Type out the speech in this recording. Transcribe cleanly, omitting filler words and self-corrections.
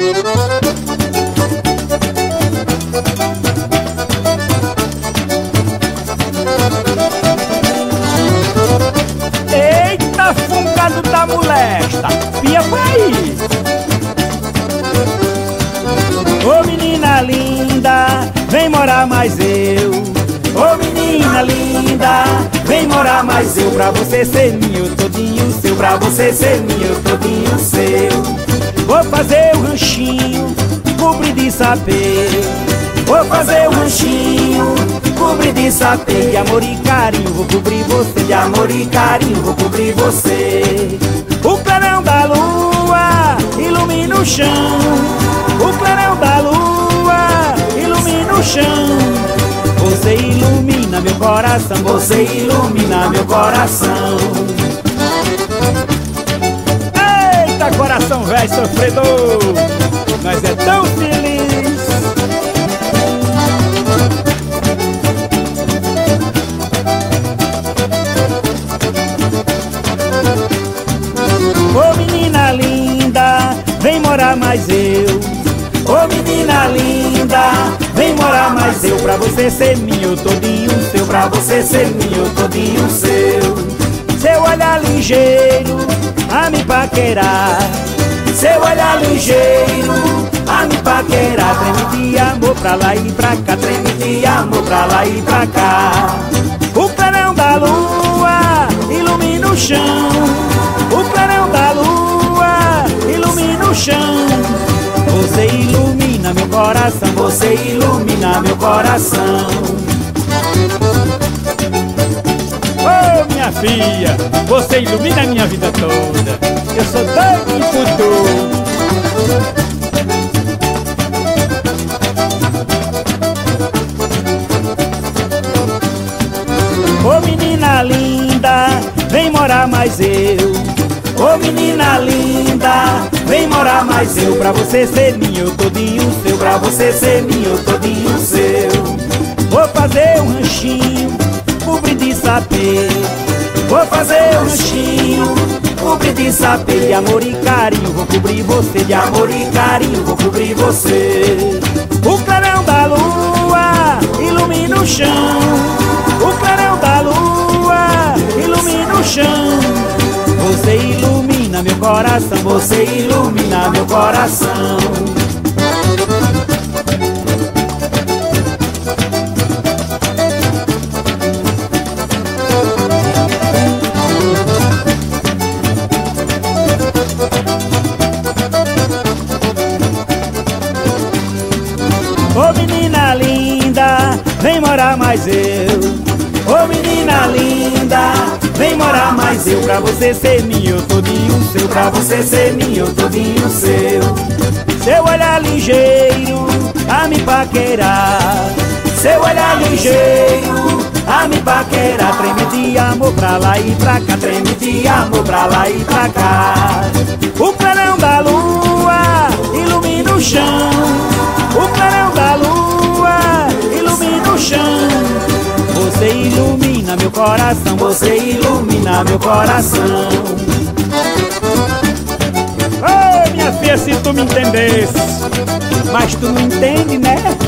Eita, fungado da molesta, pia foi aí. Ô menina linda, vem morar mais eu. Ô menina linda, vem morar mais eu. Pra você ser meu todinho seu, pra você ser meu todinho seu. Vou fazer o ranchinho, cobrir de sapê. Vou fazer o ranchinho, cobrir de sapê. De amor e carinho vou cobrir você, de amor e carinho vou cobrir você. O clarão da lua ilumina o chão. O clarão da lua ilumina o chão. Você ilumina meu coração, você ilumina meu coração. Eita, coração velho sofredor, nós é tão feliz. Ô menina linda, vem morar mais eu. Ô menina linda, vem morar mais eu. Pra você ser meu todinho seu, pra você ser meu todinho seu. Seu olhar ligeiro a me paquerar, seu olhar ligeiro a me paquerar. Treme de amor pra lá e pra cá, treme de amor pra lá e pra cá. O clarão da lua ilumina o chão. O clarão da lua ilumina o chão. Você ilumina meu coração, você ilumina meu coração. Oh, minha filha, você ilumina a minha vida toda. Eu sou doido por tu. Ô menina linda, vem morar mais eu. Ô menina linda, vem morar mais eu. Pra você ser meu todinho seu, pra você ser meu todinho seu. Vou fazer um ranchinho, cobrir de sapê. Vou fazer um ranchinho, cobrir de sapê. De amor e carinho vou cobrir você, de amor e carinho vou cobrir você. O clarão da lua ilumina o chão. O clarão da lua ilumina o chão. Você ilumina meu coração, você ilumina meu coração. Ô menina linda, vem morar mais eu. Ô menina linda, vem morar mais eu. Pra você ser meu todinho seu, pra você ser meu todinho seu. Seu olhar ligeiro a me paquerar, seu olhar ligeiro a me paquerar. Treme de amor pra lá e pra cá, treme de amor pra lá e pra cá. O clarão da lua ilumina o chão. O clarão da lua ilumina o chão. Você ilumina meu coração, você ilumina meu coração. Oh, minha filha, se tu me entendesse, mas tu não entende, né?